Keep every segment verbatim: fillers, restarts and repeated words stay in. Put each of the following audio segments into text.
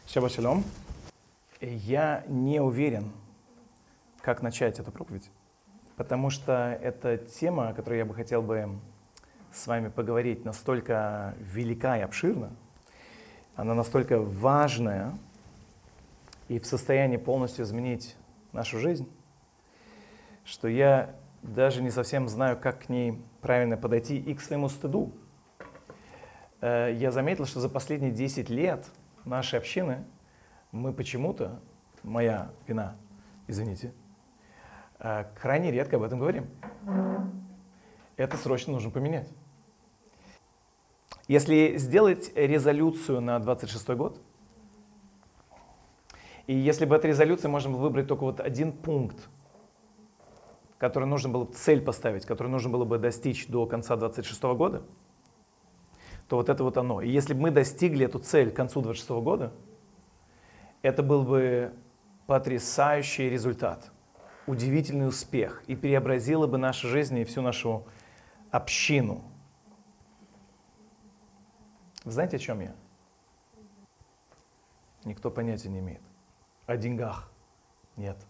Шаббат шалом. Я не уверен, как начать эту проповедь, потому что эта тема, о которой я бы хотел бы с вами поговорить, настолько велика и обширна, она настолько важная и в состоянии полностью изменить нашу жизнь, что я даже не совсем знаю, как к ней правильно подойти и к своему стыду. Я заметил, что за последние десять лет нашей общины мы почему-то, моя вина, извините, крайне редко об этом говорим. Это срочно нужно поменять. Если сделать резолюцию на двадцать шестой год, и если бы этой резолюции можно было выбрать только вот один пункт, который нужно было цель поставить, который нужно было бы достичь до конца двадцать шестого года, то вот это вот оно. И если бы мы достигли эту цель к концу двадцать шестого года, это был бы потрясающий результат, удивительный успех, и преобразило бы нашу жизнь и всю нашу общину. Вы знаете, о чем я? Никто понятия не имеет. О деньгах? Нет.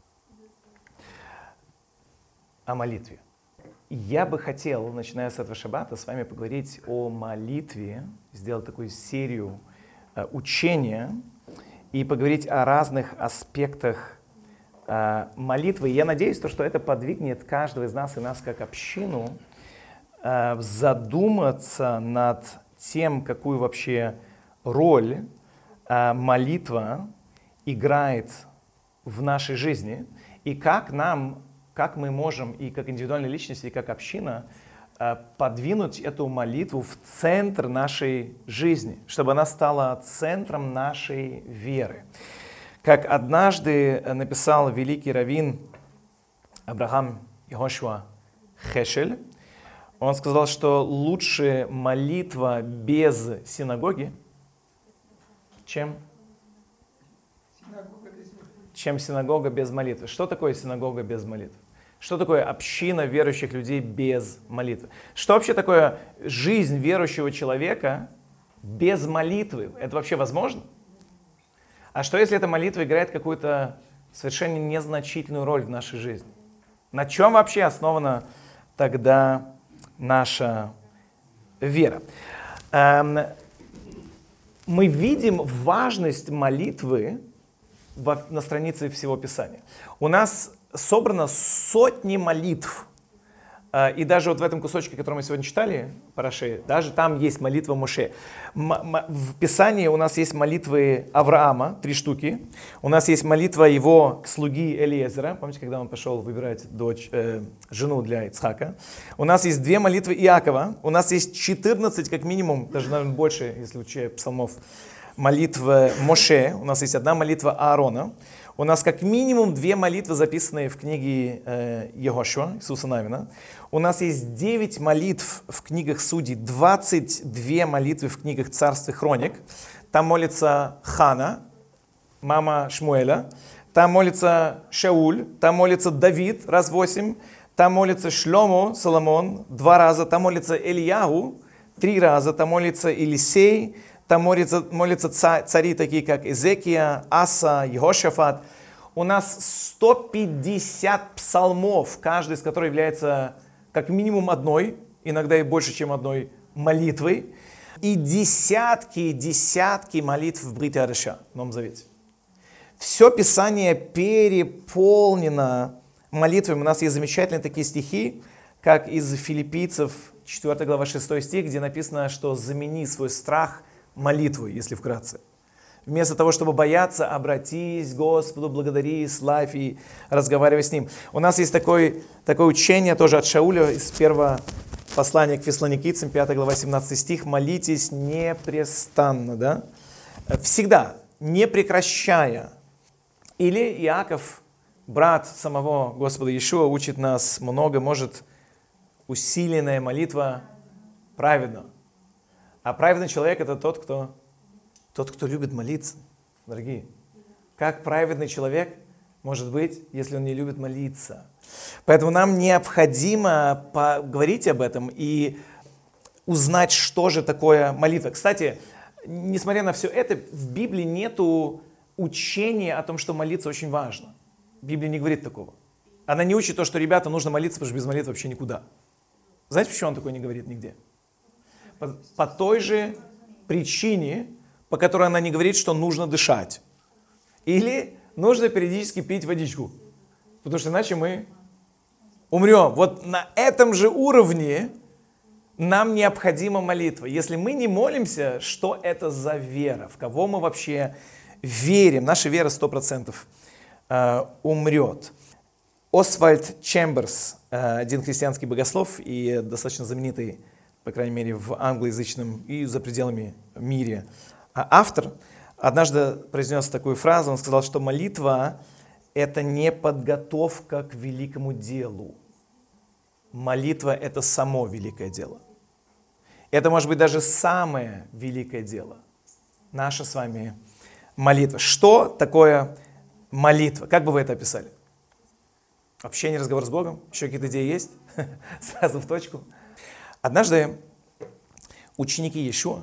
О молитве. Я бы хотел, начиная с этого шаббата, с вами поговорить о молитве, сделать такую серию э, учения и поговорить о разных аспектах э, молитвы. И я надеюсь, что это подвигнет каждого из нас и нас как общину э, задуматься над тем, какую вообще роль э, молитва играет в нашей жизни и как нам как мы можем и как индивидуальные личности, и как община подвинуть эту молитву в центр нашей жизни, чтобы она стала центром нашей веры. Как однажды написал великий раввин Авраам Йошуа Хешель, он сказал, что лучше молитва без синагоги, чем... чем синагога без молитвы. Что такое синагога без молитвы? Что такое община верующих людей без молитвы? Что вообще такое жизнь верующего человека без молитвы? Это вообще возможно? А что, если эта молитва играет какую-то совершенно незначительную роль в нашей жизни? На чем вообще основана тогда наша вера? Мы видим важность молитвы на странице всего Писания. У нас собрано сотни молитв. И даже вот в этом кусочке, который мы сегодня читали, Параше, даже там есть молитва Моше. В Писании у нас есть молитвы Авраама, три штуки. У нас есть молитва его слуги Элиезера. Помните, когда он пошел выбирать дочь, э, жену для Ицхака? У нас есть две молитвы Иакова. У нас есть четырнадцать, как минимум, даже, наверное, больше, если учить псалмов, молитва Моше. У нас есть одна молитва Аарона. У нас как минимум две молитвы, записанные в книге э, Йошуа, Иисуса Навина. У нас есть девять молитв в книгах Судей, двадцать две молитвы в книгах Царств и Хроник. Там молится Хана, мама Шмуэля. Там молится Шауль. Там молится Давид, раз восемь. Там молится Шломо, Соломон, два раза. Там молится Ильяу, три раза. Там молится Елисей. Там молятся, молятся цари, такие как Изекия, Аса, Йehошафат. У нас сто пятьдесят псалмов, каждый из которых является как минимум одной, иногда и больше, чем одной молитвой. И десятки, десятки молитв в Брит Хадаша, в Новом Завете. Все Писание переполнено молитвами. У нас есть замечательные такие стихи, как из Филиппийцев, четвёртая глава, шестой стих, где написано, что замени свой страх молитву, если вкратце. Вместо того, чтобы бояться, обратись к Господу, благодари, славь и разговаривай с Ним. У нас есть такое, такое учение тоже от Шауля из первого послания к Фессалоникийцам, пятая глава, семнадцатый стих. Молитесь непрестанно, да? Всегда, не прекращая. Или Иаков, брат самого Господа Иешуа, учит нас много, может, усиленная молитва праведна. А праведный человек — это тот, кто, тот, кто любит молиться, дорогие. Как праведный человек может быть, если он не любит молиться? Поэтому нам необходимо поговорить об этом и узнать, что же такое молитва. Кстати, несмотря на все это, в Библии нету учения о том, что молиться очень важно. Библия не говорит такого. Она не учит то, что, ребята, нужно молиться, потому что без молитвы вообще никуда. Знаете, почему он такое не говорит нигде? По, по той же причине, по которой она не говорит, что нужно дышать. Или нужно периодически пить водичку. Потому что иначе мы умрем. Вот на этом же уровне нам необходима молитва. Если мы не молимся, что это за вера? В кого мы вообще верим? Наша вера сто процентов э, умрет. Освальд Чемберс, э, один христианский богослов и достаточно знаменитый, по крайней мере, в англоязычном и за пределами мире автор, однажды произнес такую фразу. Он сказал, что молитва – это не подготовка к великому делу. Молитва – это само великое дело. Это может быть даже самое великое дело. Наша с вами молитва. Что такое молитва? Как бы вы это описали? Общение, разговор с Богом? Еще какие-то идеи есть? Сразу в точку. Однажды ученики Иешуа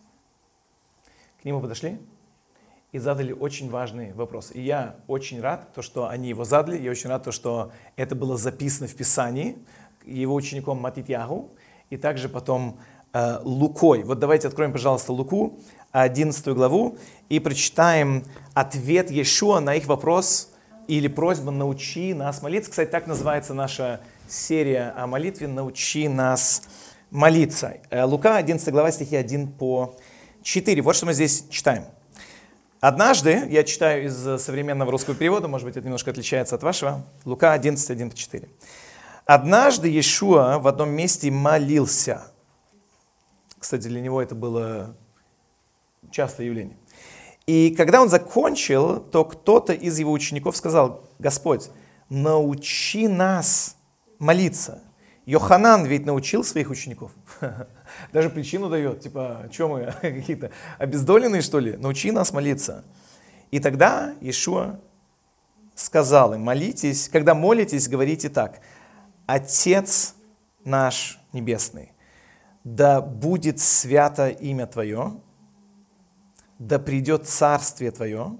к нему подошли и задали очень важный вопрос. И я очень рад, то, что они его задали. Я очень рад, то, что это было записано в Писании его учеником Матитьягу и также потом э, Лукой. Вот давайте откроем, пожалуйста, Луку, одиннадцатую главу, и прочитаем ответ Иешуа на их вопрос или просьбу «Научи нас молиться». Кстати, так называется наша серия о молитве «Научи нас молиться». Лука, одиннадцатая глава, стихи один по четыре. Вот что мы здесь читаем. Однажды, я читаю из современного русского перевода, может быть, это немножко отличается от вашего. Лука одиннадцать, один по четыре. «Однажды Иешуа в одном месте молился». Кстати, для него это было частое явление. «И когда он закончил, то кто-то из его учеников сказал: Господь, научи нас молиться. Йоханан ведь научил своих учеников». Даже причину дает, типа, что мы, какие-то обездоленные, что ли? Научи нас молиться. И тогда Иешуа сказал им: молитесь, когда молитесь, говорите так: Отец наш Небесный, да будет свято имя Твое, да придет царствие Твое,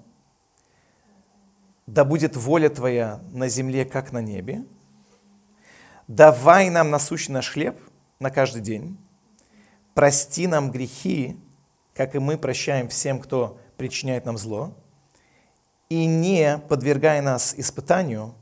да будет воля Твоя на земле, как на небе. Давай нам насущный наш хлеб на каждый день. Прости нам грехи, как и мы прощаем всем, кто причиняет нам зло. И не подвергай нас испытанию.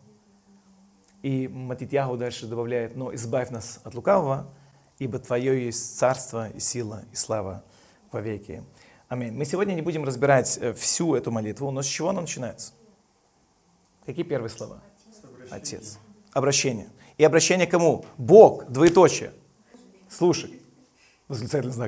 И Матитьягу дальше добавляет: но избавь нас от лукавого, ибо Твое есть царство и сила и слава во веки. Аминь. Мы сегодня не будем разбирать всю эту молитву, но с чего она начинается? Какие первые слова? Отец. Обращение. И обращение к кому? Бог, двоеточие. Слушай. Восклицательный знак.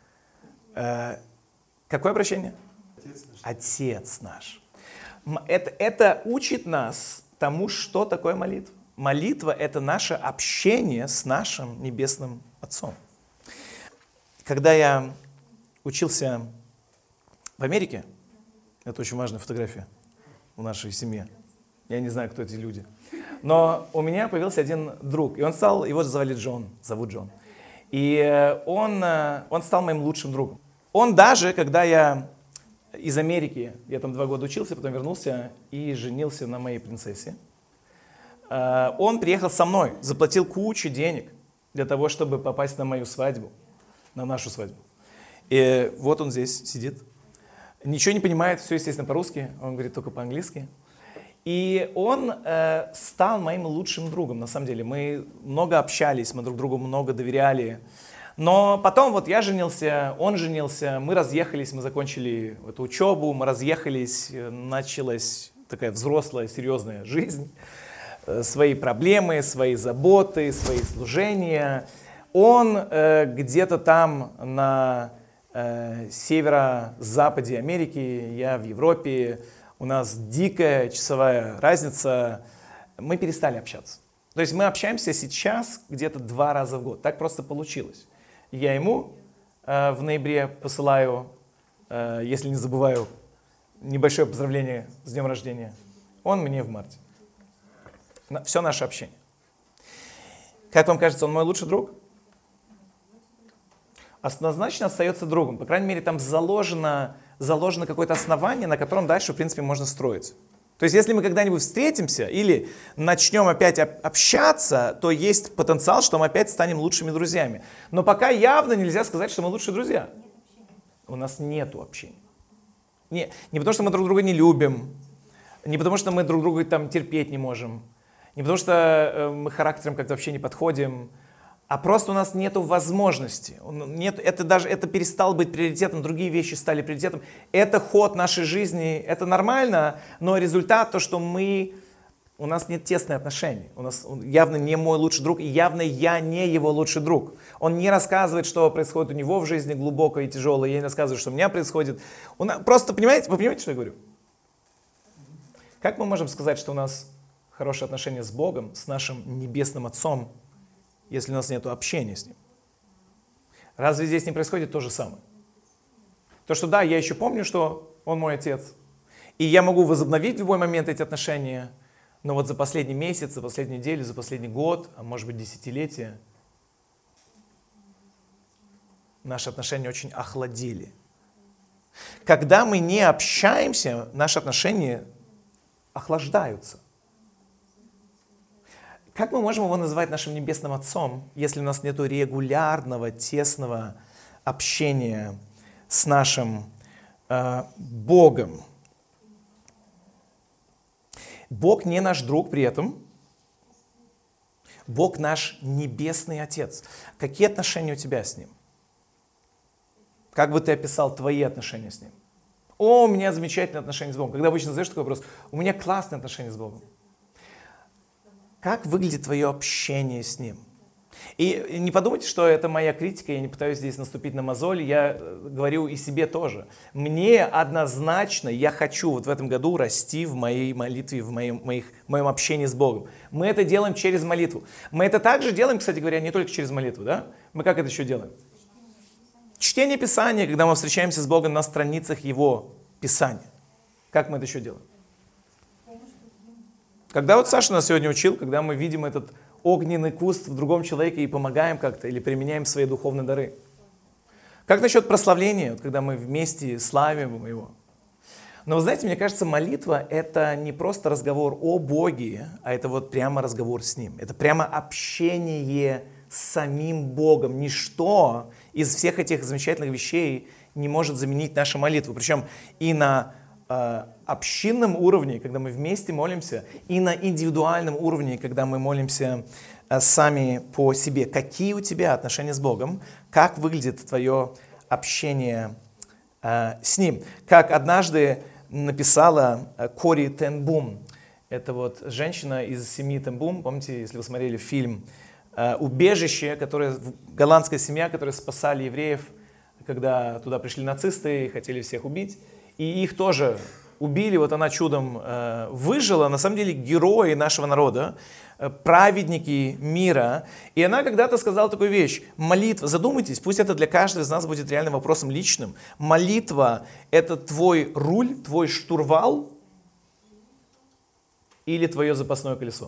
Э, какое обращение? Отец наш. Отец наш. Это, это учит нас тому, что такое молитва. Молитва – это наше общение с нашим Небесным Отцом. Когда я учился в Америке, это очень важная фотография в нашей семье. Я не знаю, кто эти люди. Но у меня появился один друг, и он стал, его звали Джон, зовут Джон. И он, он стал моим лучшим другом. Он даже, когда я из Америки, я там два года учился, потом вернулся и женился на моей принцессе, он приехал со мной, заплатил кучу денег для того, чтобы попасть на мою свадьбу, на нашу свадьбу. И вот он здесь сидит, ничего не понимает, все, естественно, по-русски, он говорит только по-английски. И он э, стал моим лучшим другом, на самом деле. Мы много общались, мы друг другу много доверяли. Но потом вот я женился, он женился, мы разъехались, мы закончили эту учебу, мы разъехались, началась такая взрослая, серьезная жизнь. Свои проблемы, свои заботы, свои служения. Он э, где-то там на э, северо-западе Америки, я в Европе. У нас дикая часовая разница, мы перестали общаться. То есть мы общаемся сейчас где-то два раза в год. Так просто получилось. Я ему э, в ноябре посылаю, э, если не забываю, небольшое поздравление с днем рождения. Он мне в марте. Все наше общение. Как вам кажется, он мой лучший друг? однозначно остается другом. По крайней мере, там заложено, заложено какое-то основание, на котором дальше, в принципе, можно строить. То есть, если мы когда-нибудь встретимся или начнем опять общаться, то есть потенциал, что мы опять станем лучшими друзьями. Но пока явно нельзя сказать, что мы лучшие друзья. У нас нету общения. Не, не потому, что мы друг друга не любим, не потому, что мы друг друга там терпеть не можем, не потому, что э, мы характером как-то вообще не подходим, а просто у нас нет возможности. Нет, это, даже, это перестало быть приоритетом, другие вещи стали приоритетом. Это ход нашей жизни, это нормально, но результат то, что мы, у нас нет тесных отношений. У нас он явно не мой лучший друг, и явно я не его лучший друг. Он не рассказывает, что происходит у него в жизни глубокое и тяжелое, я не рассказываю, что у меня происходит. У нас, просто, понимаете, вы понимаете, что я говорю? Как мы можем сказать, что у нас хорошие отношения с Богом, с нашим Небесным Отцом, если у нас нет общения с Ним? Разве здесь не происходит то же самое? То, что да, я еще помню, что Он мой Отец, и я могу возобновить в любой момент эти отношения, но вот за последний месяц, за последнюю неделю, за последний год, а может быть десятилетие, наши отношения очень охладели. Когда мы не общаемся, наши отношения охлаждаются. Как мы можем его называть нашим Небесным Отцом, если у нас нет регулярного, тесного общения с нашим э, Богом? Бог не наш друг при этом. Бог наш Небесный Отец. Какие отношения у тебя с Ним? Как бы ты описал твои отношения с Ним? О, у меня замечательные отношения с Богом. Когда обычно задаешь такой вопрос, у меня классные отношения с Богом. Как выглядит твое общение с Ним? И не подумайте, что это моя критика, я не пытаюсь здесь наступить на мозоль, я говорю и себе тоже. Мне однозначно, я хочу вот в этом году расти в моей молитве, в моем, моих, в моем общении с Богом. Мы это делаем через молитву. Мы это также делаем, кстати говоря, не только через молитву, да? Мы как это еще делаем? Чтение Писания, когда мы встречаемся с Богом на страницах Его Писания. Как мы это еще делаем? Когда вот Саша нас сегодня учил, когда мы видим этот огненный куст в другом человеке и помогаем как-то, или применяем свои духовные дары. Как насчет прославления, вот когда мы вместе славим Его? Но вы знаете, мне кажется, молитва — это не просто разговор о Боге, а это вот прямо разговор с Ним. Это прямо общение с самим Богом. Ничто из всех этих замечательных вещей не может заменить нашу молитву. Причем и на э, общинном уровне, когда мы вместе молимся, и на индивидуальном уровне, когда мы молимся э, сами по себе. Какие у тебя отношения с Богом? Как выглядит твое общение э, с Ним? Как однажды написала э, Кори Тен Бум. Это вот женщина из семьи Тен Бум. Помните, если вы смотрели фильм э, «Убежище», которое, голландская семья, которая спасали евреев, когда туда пришли нацисты и хотели всех убить. И их тоже убили, вот она чудом э, выжила, на самом деле герои нашего народа, э, праведники мира. И она когда-то сказала такую вещь: молитва, задумайтесь, пусть это для каждого из нас будет реально вопросом личным. Молитва — это твой руль, твой штурвал или твое запасное колесо?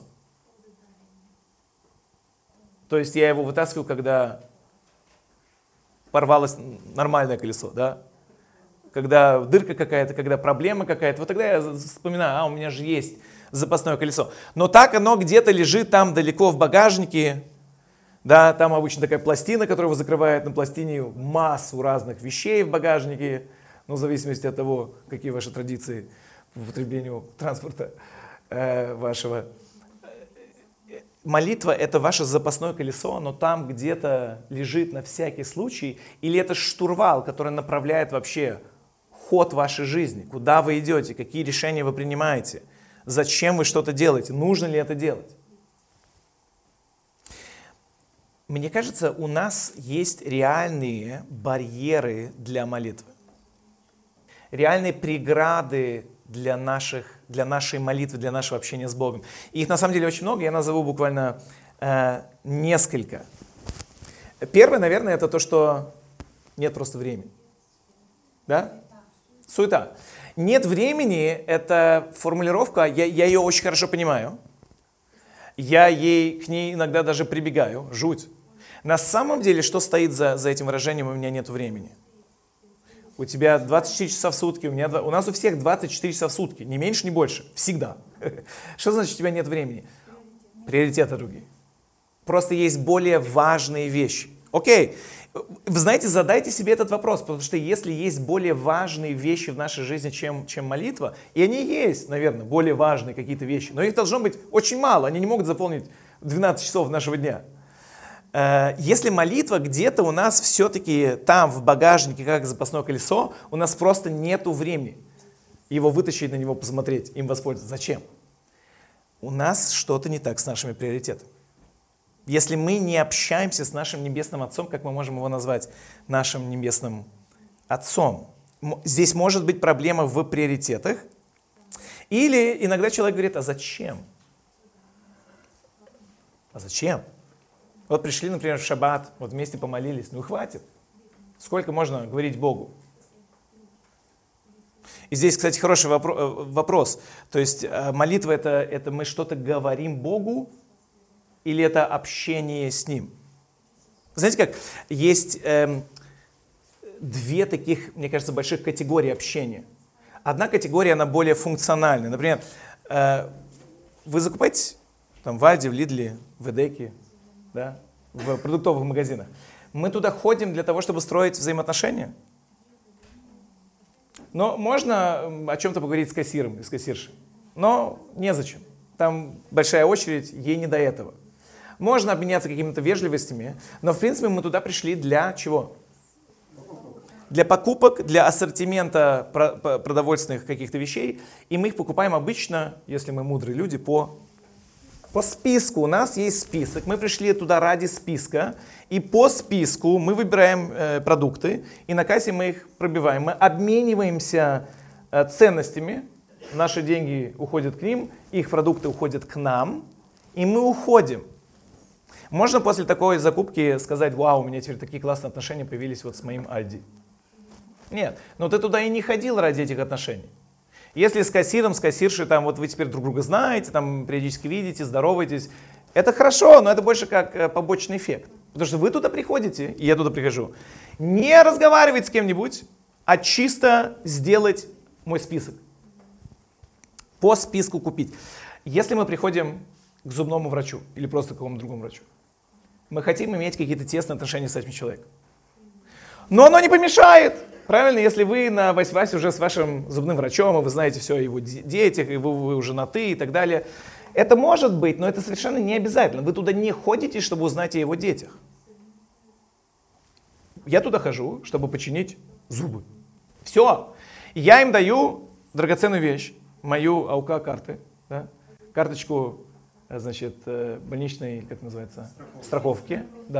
То есть я его вытаскиваю, когда порвалось нормальное колесо, да? Когда дырка какая-то, когда проблема какая-то, вот тогда я вспоминаю, а, у меня же есть запасное колесо. Но так оно где-то лежит там далеко в багажнике, да, там обычно такая пластина, которая его закрывает, на пластине массу разных вещей в багажнике, ну, в зависимости от того, какие ваши традиции по употреблению транспорта э, вашего. Молитва — это ваше запасное колесо, но там где-то лежит на всякий случай, или это штурвал, который направляет вообще ход вашей жизни, куда вы идете, какие решения вы принимаете, зачем вы что-то делаете, нужно ли это делать. Мне кажется, у нас есть реальные барьеры для молитвы, реальные преграды для, наших, для нашей молитвы, для нашего общения с Богом. И их на самом деле очень много, я назову буквально э, несколько. Первое, наверное, это то, что нет просто времени. Да? Суета. Нет времени — это формулировка, я, я ее очень хорошо понимаю. Я ей, к ней иногда даже прибегаю, жуть. На самом деле, что стоит за, за этим выражением «у меня нет времени»? У тебя двадцать четыре часа в сутки, у, меня, у нас у всех двадцать четыре часа в сутки, ни меньше, ни больше, всегда. Что значит у тебя нет времени? Приоритеты другие. Просто есть более важные вещи. Окей, вы знаете, задайте себе этот вопрос, потому что если есть более важные вещи в нашей жизни, чем, чем молитва, и они есть, наверное, более важные какие-то вещи, но их должно быть очень мало, они не могут заполнить двенадцать часов нашего дня. Если молитва где-то у нас все-таки там в багажнике, как запасное колесо, у нас просто нету времени его вытащить, на него посмотреть, им воспользоваться. Зачем? У нас что-то не так с нашими приоритетами. Если мы не общаемся с нашим Небесным Отцом, как мы можем его назвать, нашим Небесным Отцом, здесь может быть проблема в приоритетах. Или иногда человек говорит, а зачем? А зачем? Вот пришли, например, в шаббат, вот вместе помолились, ну хватит. Сколько можно говорить Богу? И здесь, кстати, хороший вопро- вопрос. То есть молитва это, это мы что-то говорим Богу или это общение с Ним? Знаете как, есть эм, две таких, мне кажется, больших категории общения. Одна категория, она более функциональная. Например, э, вы закупаете там, в Альде, в Лидле, в Эдеке, да, в продуктовых магазинах. Мы туда ходим для того, чтобы строить взаимоотношения. Но можно о чем-то поговорить с кассиром и с кассиршей. Но незачем. Там большая очередь, ей не до этого. Можно обменяться какими-то вежливостями, но в принципе мы туда пришли для чего? Для покупок, для ассортимента продовольственных каких-то вещей. И мы их покупаем обычно, если мы мудрые люди, по По списку. У нас есть список. Мы пришли туда ради списка. И по списку мы выбираем э, продукты. И на кассе мы их пробиваем. Мы обмениваемся э, ценностями. Наши деньги уходят к ним. Их продукты уходят к нам. И мы уходим. Можно после такой закупки сказать, вау, у меня теперь такие классные отношения появились вот с моим Альди. Нет. Но ты туда и не ходил ради этих отношений. Если с кассиром, с кассиршей, там, вот вы теперь друг друга знаете, там, периодически видите, здороваетесь, это хорошо, но это больше как побочный эффект. Потому что вы туда приходите, и я туда прихожу, не разговаривать с кем-нибудь, а чисто сделать мой список. По списку купить. Если мы приходим к зубному врачу или просто к какому-то другому врачу, мы хотим иметь какие-то тесные отношения с этим человеком. Но оно не помешает. Правильно, если вы на вась-вась уже с вашим зубным врачом, и вы знаете все о его детях, и вы, вы уже на «ты» и так далее. Это может быть, но это совершенно не обязательно. Вы туда не ходите, чтобы узнать о его детях. Я туда хожу, чтобы починить зубы. Все. Я им даю драгоценную вещь, мою АУК-карты, да? Карточку, значит, больничной, как называется, страховки.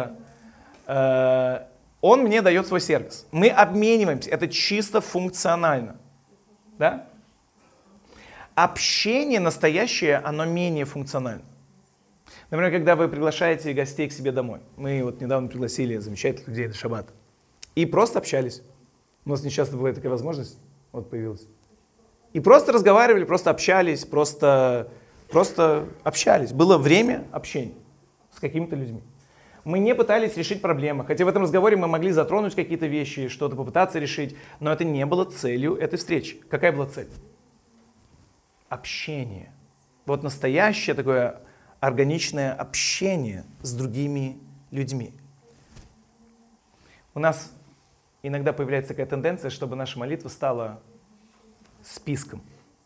Да. Он мне дает свой сервис. Мы обмениваемся. Это чисто функционально. Да? Общение настоящее, оно менее функционально. Например, когда вы приглашаете гостей к себе домой. Мы вот недавно пригласили замечательных людей на шаббат. И просто общались. У нас не часто бывает такая возможность. Вот появилась. И просто разговаривали, просто общались, просто, просто общались. Было время общения с какими-то людьми. Мы не пытались решить проблемы, хотя в этом разговоре мы могли затронуть какие-то вещи, что-то попытаться решить, но это не было целью этой встречи. Какая была цель? Общение. Вот настоящее такое органичное общение с другими людьми. У нас иногда появляется такая тенденция, чтобы наша молитва стала списком.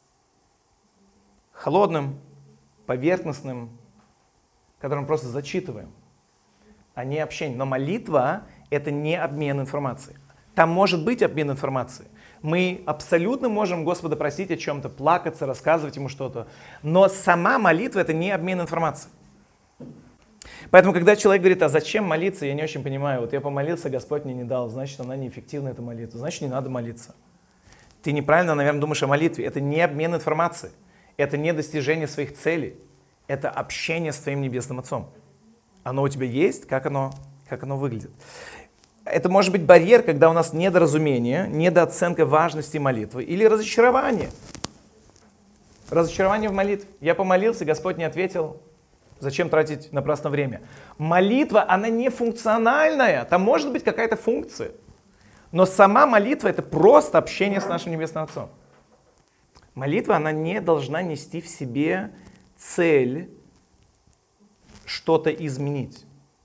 Холодным, поверхностным, который мы просто зачитываем. А не общение. Но молитва — это не обмен информацией. Там может быть обмен информацией. Мы абсолютно можем Господа просить о чем-то, плакаться, рассказывать Ему что-то. Но сама молитва — это не обмен информацией. Поэтому, когда человек говорит, а зачем молиться, я не очень понимаю. Вот я помолился, Господь мне не дал, значит, она неэффективна, эта молитва. Значит, не надо молиться. Ты неправильно, наверное, думаешь о молитве. Это не обмен информацией. Это не достижение своих целей. Это общение с твоим Небесным Отцом. Оно у тебя есть, как оно, как оно выглядит. Это может быть барьер, когда у нас недоразумение, недооценка важности молитвы или разочарование. Разочарование в молитве. Я помолился, Господь не ответил. Зачем тратить напрасно время? Молитва, она не функциональная. Там может быть какая-то функция. Но сама молитва — это просто общение с нашим Небесным Отцом. Молитва, она не должна нести в себе цель что-то изменить.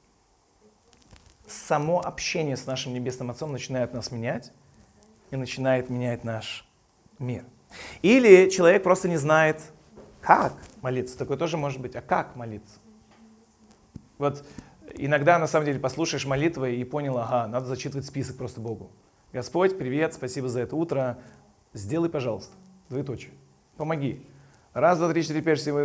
Само общение с нашим Небесным Отцом начинает нас менять и начинает менять наш мир. Или человек просто не знает, как молиться. Такое тоже может быть. А как молиться? Вот иногда, на самом деле, послушаешь молитвы и понял, ага, надо зачитывать список просто Богу. Господь, привет, спасибо за это утро. Сделай, пожалуйста. Двоеточие. Помоги. Раз, два, три, четыре, пять, семь.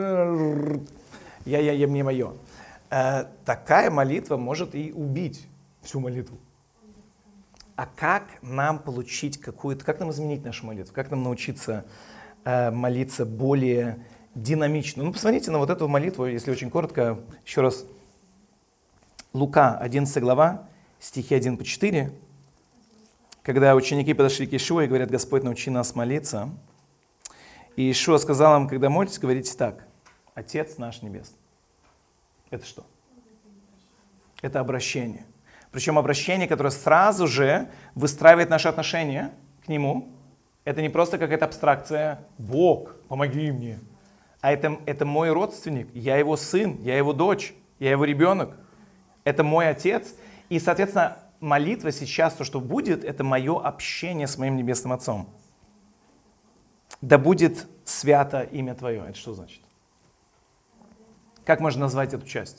Я, я, я, мне мое. Э, такая молитва может и убить всю молитву. А как нам получить какую-то, как нам изменить нашу молитву? Как нам научиться э, молиться более динамично? Ну, посмотрите на вот эту молитву, если очень коротко. Еще раз. Лука, одиннадцатая глава, стихи один по четыре. Когда ученики подошли к Иешуа и говорят: Господь, научи нас молиться. И Иешуа сказал им: когда молитесь, говорите так: Отец наш Небесный. Это что? Это обращение. Причем обращение, которое сразу же выстраивает наши отношения к Нему. Это не просто какая-то абстракция «Бог, помоги мне». А это, это мой родственник, я его сын, я его дочь, я его ребенок. Это мой отец. И, соответственно, молитва сейчас, то, что будет, это мое общение с моим Небесным Отцом. Да будет свято имя Твое. Это что значит? Как можно назвать эту часть?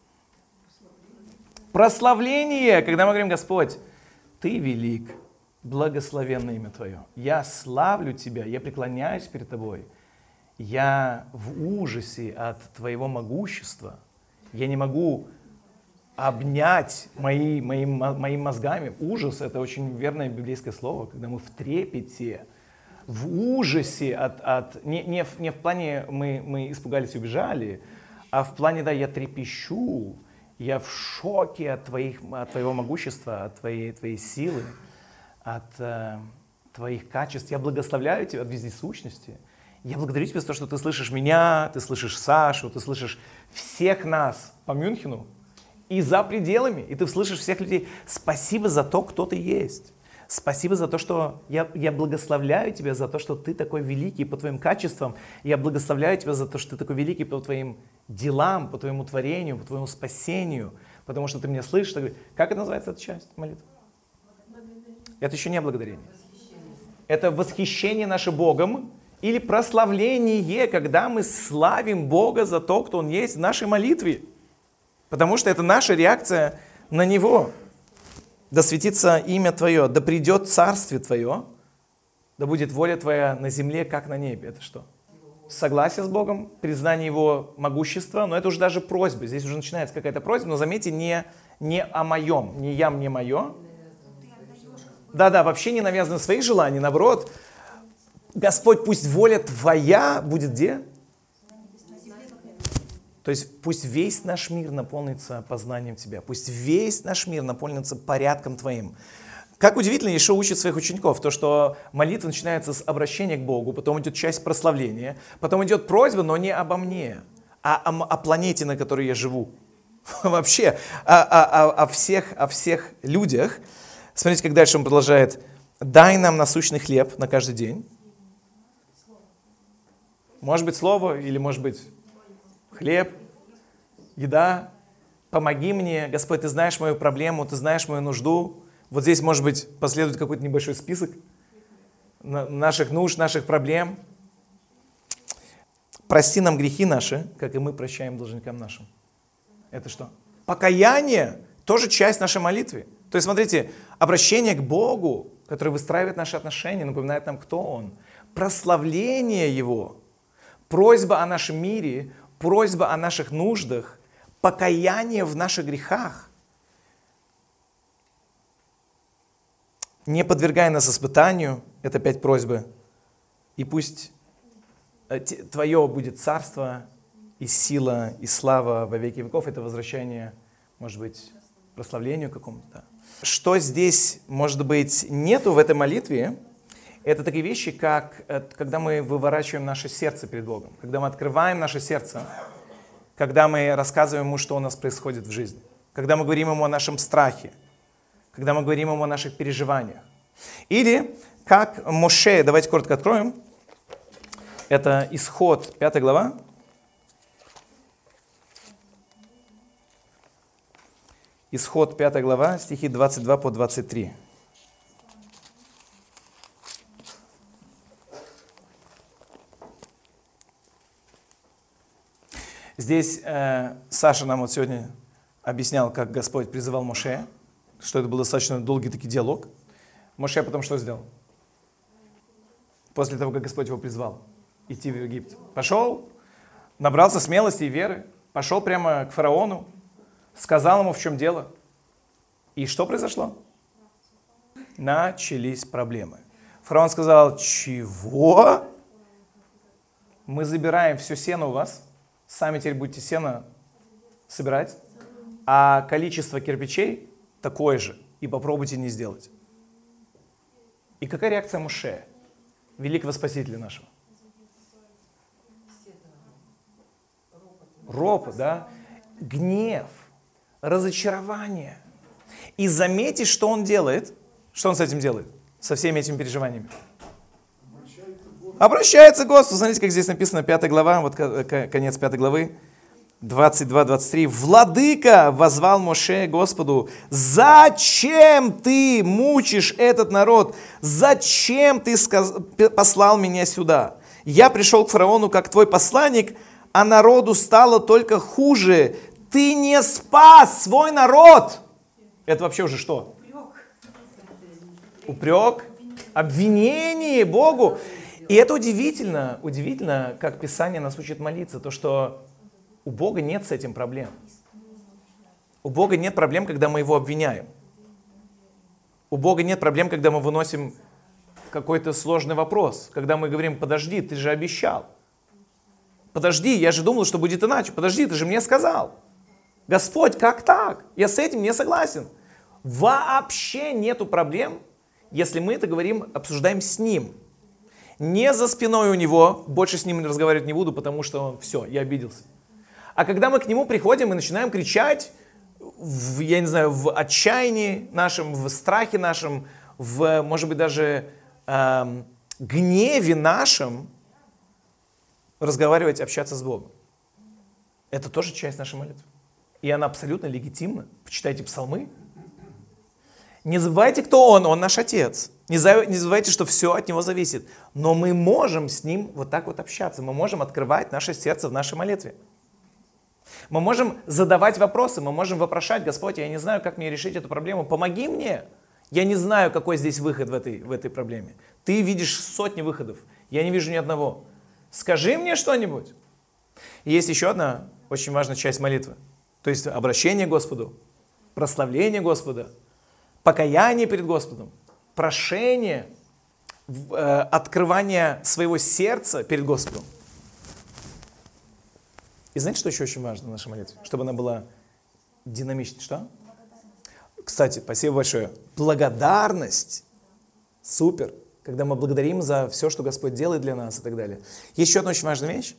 Прославление, когда мы говорим: Господь, Ты велик, благословенное имя Твое. Я славлю Тебя, я преклоняюсь перед Тобой. Я в ужасе от Твоего могущества. Я не могу обнять мои, мои, моими мозгами. Ужас — это очень верное библейское слово, когда мы в трепете, в ужасе от... от не, не, в, не в плане мы, мы испугались и убежали, а в плане, да, я трепещу, я в шоке от, твоих, от Твоего могущества, от Твоей, твоей силы, от э, Твоих качеств. Я благословляю Тебя от вездесущности. Я благодарю Тебя за то, что Ты слышишь меня, Ты слышишь Сашу, Ты слышишь всех нас по Мюнхену и за пределами, и Ты слышишь всех людей. Спасибо за то, кто Ты есть. Спасибо за то, что я, я благословляю Тебя за то, что Ты такой великий по Твоим качествам. Я благословляю Тебя за то, что Ты такой великий по Твоим делам, по Твоему творению, по Твоему спасению, потому что Ты меня слышишь. Как это называется, эта часть молитвы? Это еще не благодарение. Это восхищение наше Богом или прославление, когда мы славим Бога за то, кто Он есть в нашей молитве. Потому что это наша реакция на Него. Да светится имя Твое, да придет царствие Твое, да будет воля Твоя на земле, как на небе. Это что? Согласие с Богом, признание Его могущества, но это уже даже просьба. Здесь уже начинается какая-то просьба, но заметьте, не, не о моем, не я, мне мое. Да-да, вообще не навязаны свои желания, наоборот. Господь, пусть воля Твоя будет где? То есть пусть весь наш мир наполнится познанием Тебя, пусть весь наш мир наполнится порядком Твоим. Как удивительно, Иешуа учит своих учеников, то, что молитва начинается с обращения к Богу, потом идет часть прославления, потом идет просьба, но не обо мне, а о, о планете, на которой я живу. Вообще, о, о, о, всех, о всех людях. Смотрите, как дальше он продолжает. «Дай нам насущный хлеб на каждый день». Может быть, слово, или может быть хлеб, еда. Помоги мне, Господь, Ты знаешь мою проблему, Ты знаешь мою нужду. Вот здесь, может быть, последует какой-то небольшой список наших нужд, наших проблем. Прости нам грехи наши, как и мы прощаем должникам нашим. Это что? Покаяние тоже часть нашей молитвы. То есть, смотрите, обращение к Богу, который выстраивает наши отношения, напоминает нам, кто Он. Прославление Его, просьба о нашем мире, просьба о наших нуждах, покаяние в наших грехах. Не подвергай нас испытанию, это опять просьбы. И пусть Твое будет царство, и сила, и слава во веки веков. Это возвращение, может быть, к прославлению какому-то. Что здесь, может быть, нету в этой молитве, это такие вещи, как когда мы выворачиваем наше сердце перед Богом. Когда мы открываем наше сердце когда мы рассказываем ему, что у нас происходит в жизни, когда мы говорим ему о нашем страхе, когда мы говорим ему о наших переживаниях. Или как Моше, давайте коротко откроем, это Исход, пятая глава. Исход, пятая глава, стихи двадцать два по двадцать три. Здесь э, Саша нам вот сегодня объяснял, как Господь призывал Моше, что это был достаточно долгий таки диалог. Моше потом что сделал? После того, как Господь его призвал идти в Египет. Пошел, набрался смелости и веры, пошел прямо к фараону, сказал ему, в чем дело. И что произошло? Начались проблемы. Фараон сказал: чего? Мы забираем все сено у вас, сами теперь будете сено собирать, а количество кирпичей такое же, и попробуйте не сделать. И какая реакция Моше, великого Спасителя нашего? Ропот, да? Гнев, разочарование. И заметьте, что он делает. Что он с этим делает? Со всеми этими переживаниями. Обращается к Господу. Смотрите, как здесь написано, пятая глава, вот конец пятой главы, двадцать два двадцать три. «Владыка воззвал Моше Господу: зачем ты мучишь этот народ? Зачем ты сказ... послал меня сюда? Я пришел к фараону как твой посланник, а народу стало только хуже. Ты не спас свой народ». Это вообще уже что? Упрек, обвинение Богу. И это удивительно, удивительно, как Писание нас учит молиться, то, что у Бога нет с этим проблем. У Бога нет проблем, когда мы Его обвиняем. У Бога нет проблем, когда мы выносим какой-то сложный вопрос, когда мы говорим: подожди, ты же обещал. Подожди, я же думал, что будет иначе. Подожди, ты же мне сказал. Господь, как так? Я с этим не согласен. Вообще нету проблем, если мы это говорим, обсуждаем с Ним. Не за спиной у Него, больше с Ним разговаривать не буду, потому что все, я обиделся. А когда мы к Нему приходим и начинаем кричать, в, я не знаю, в отчаянии нашем, в страхе нашем, в, может быть, даже э, гневе нашем, разговаривать, общаться с Богом. Это тоже часть нашей молитвы. И она абсолютно легитимна. Почитайте псалмы. Не забывайте, кто Он. Он наш Отец. Не забывайте, что все от Него зависит. Но мы можем с Ним вот так вот общаться. Мы можем открывать наше сердце в нашей молитве. Мы можем задавать вопросы. Мы можем вопрошать: Господь, я не знаю, как мне решить эту проблему. Помоги мне. Я не знаю, какой здесь выход в этой, в этой проблеме. Ты видишь сотни выходов. Я не вижу ни одного. Скажи мне что-нибудь. И есть еще одна очень важная часть молитвы. То есть обращение к Господу, прославление Господа, покаяние перед Господом, прошение, э, открывание своего сердца перед Господом. И знаете, что еще очень важно в нашей молитве? Чтобы она была динамичной. Что? Кстати, спасибо большое. Благодарность. Супер. Когда мы благодарим за все, что Господь делает для нас и так далее. Есть еще одна очень важная вещь.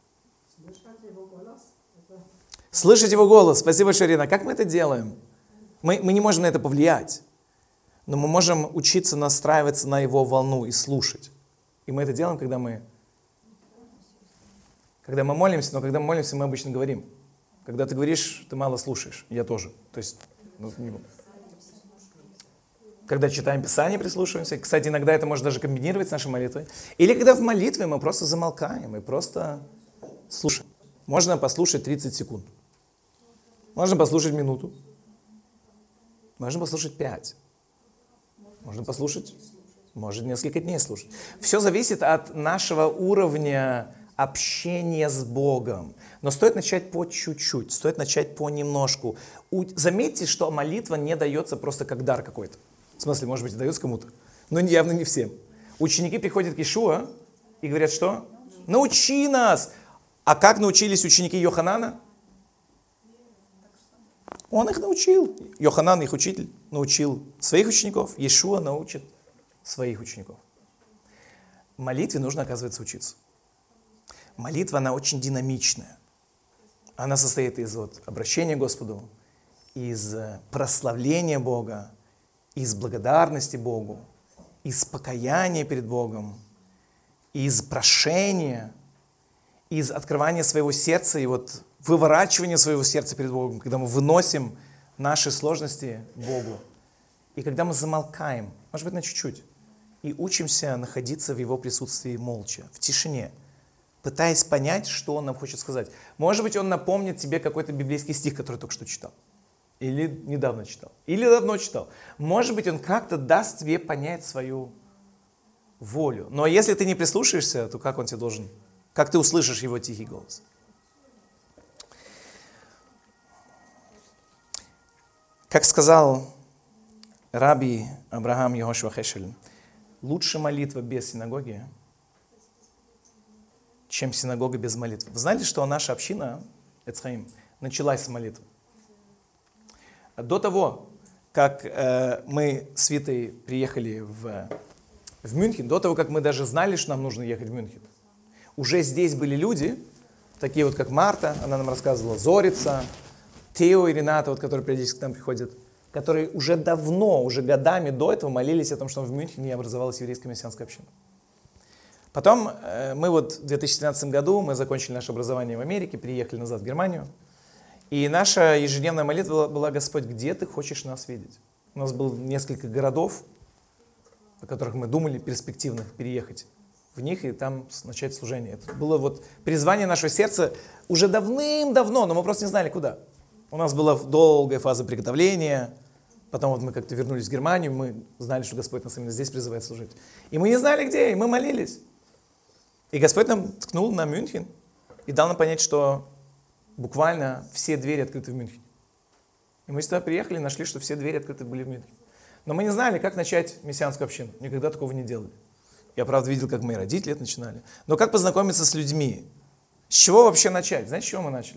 Слышать Его голос. Спасибо большое, Ирина. Как мы это делаем? Мы, мы не можем на это повлиять. Но мы можем учиться настраиваться на Его волну и слушать. И мы это делаем, когда мы, когда мы молимся, но когда мы молимся, мы обычно говорим. Когда ты говоришь, ты мало слушаешь. Я тоже. То есть, ну, не... Когда читаем Писание, прислушиваемся. Кстати, иногда это можно даже комбинировать с нашей молитвой. Или когда в молитве мы просто замолкаем и просто слушаем. Можно послушать тридцать секунд. Можно послушать минуту. Можно послушать пять. Можно послушать, может, несколько дней слушать. Все зависит от нашего уровня общения с Богом. Но стоит начать по чуть-чуть, стоит начать понемножку. Заметьте, что молитва не дается просто как дар какой-то. В смысле, может быть, дается кому-то, но явно не всем. Ученики приходят к Иешуа и говорят, что? Научи нас! А как научились ученики Йоханана? Он их научил. Йоханан, их учитель, научил своих учеников. Иешуа научит своих учеников. Молитве нужно, оказывается, учиться. Молитва, она очень динамичная. Она состоит из вот, обращения к Господу, из прославления Бога, из благодарности Богу, из покаяния перед Богом, из прошения, из открывания своего сердца и вот выворачивания своего сердца перед Богом, когда мы выносим наши сложности Богу. И когда мы замолкаем, может быть, на чуть-чуть, и учимся находиться в Его присутствии молча, в тишине, пытаясь понять, что Он нам хочет сказать. Может быть, Он напомнит тебе какой-то библейский стих, который только что читал. Или недавно читал. Или давно читал. Может быть, Он как-то даст тебе понять свою волю. Но если ты не прислушаешься, то как Он тебе должен... Как ты услышишь Его тихий голос? Как сказал раби Авраам Йошуа Хешель, лучше молитва без синагоги, чем синагога без молитвы. Вы знали, что наша община, Эцхаим, началась с молитвы? До того, как э, мы с Витой приехали в, в Мюнхен, до того, как мы даже знали, что нам нужно ехать в Мюнхен, уже здесь были люди, такие вот, как Марта, она нам рассказывала, Зорица, Тео и Рената, вот, которые периодически к нам приходят, которые уже давно, уже годами до этого молились о том, что в Мюнхене образовалась еврейская мессианская община. Потом э, мы вот в две тысячи тринадцатом году, мы закончили наше образование в Америке, приехали назад в Германию, и наша ежедневная молитва была: Господь, где Ты хочешь нас видеть? У нас было несколько городов, о которых мы думали перспективно переехать в них и там начать служение. Это было вот призвание нашего сердца уже давным-давно, но мы просто не знали, куда. У нас была долгая фаза приготовления, потом вот мы как-то вернулись в Германию, мы знали, что Господь нас именно здесь призывает служить. И мы не знали, где, и мы молились. И Господь нам ткнул на Мюнхен и дал нам понять, что буквально все двери открыты в Мюнхене. И мы сюда приехали и нашли, что все двери открыты были в Мюнхене. Но мы не знали, как начать мессианскую общину. Никогда такого не делали. Я, правда, видел, как мои родители это начинали. Но как познакомиться с людьми? С чего вообще начать? Знаете, с чего мы начали?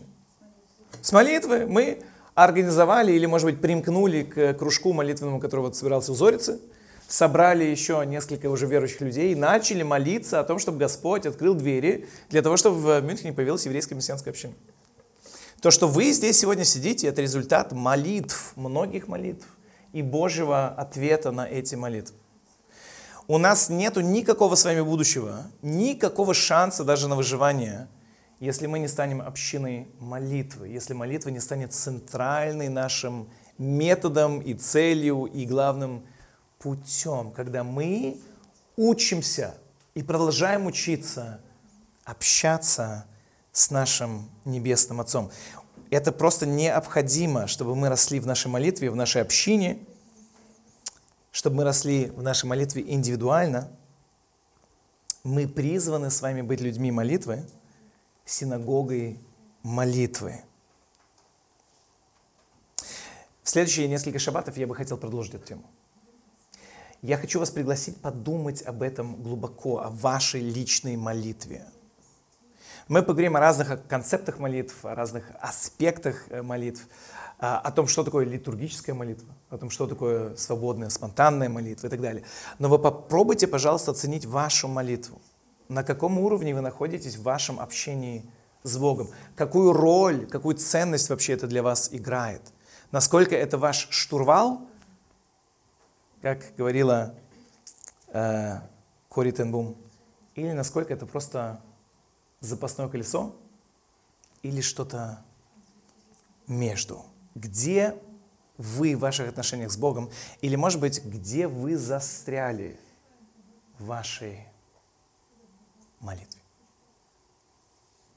С молитвы. Мы организовали или, может быть, примкнули к кружку молитвенному, который вот собирался у Зорицы. Собрали еще несколько уже верующих людей и начали молиться о том, чтобы Господь открыл двери для того, чтобы в Мюнхене появилась еврейская мессианская община. То, что вы здесь сегодня сидите, это результат молитв, многих молитв и Божьего ответа на эти молитвы. У нас нету никакого с вами будущего, никакого шанса даже на выживание, если мы не станем общиной молитвы, если молитва не станет центральной нашим методом и целью, и главным путем, когда мы учимся и продолжаем учиться общаться с нашим Небесным Отцом. Это просто необходимо, чтобы мы росли в нашей молитве, в нашей общине, чтобы мы росли в нашей молитве индивидуально. Мы призваны с вами быть людьми молитвы, синагогой молитвы. В следующие несколько шаббатов я бы хотел продолжить эту тему. Я хочу вас пригласить подумать об этом глубоко, о вашей личной молитве. Мы поговорим о разных концептах молитв, о разных аспектах молитв, о том, что такое литургическая молитва, о том, что такое свободная, спонтанная молитва и так далее. Но вы попробуйте, пожалуйста, оценить вашу молитву. На каком уровне вы находитесь в вашем общении с Богом? Какую роль, какую ценность вообще это для вас играет? Насколько это ваш штурвал, как говорила э, Кори Тен Бум, или насколько это просто запасное колесо, или что-то между? Где вы в ваших отношениях с Богом, или, может быть, где вы застряли в вашей молитве?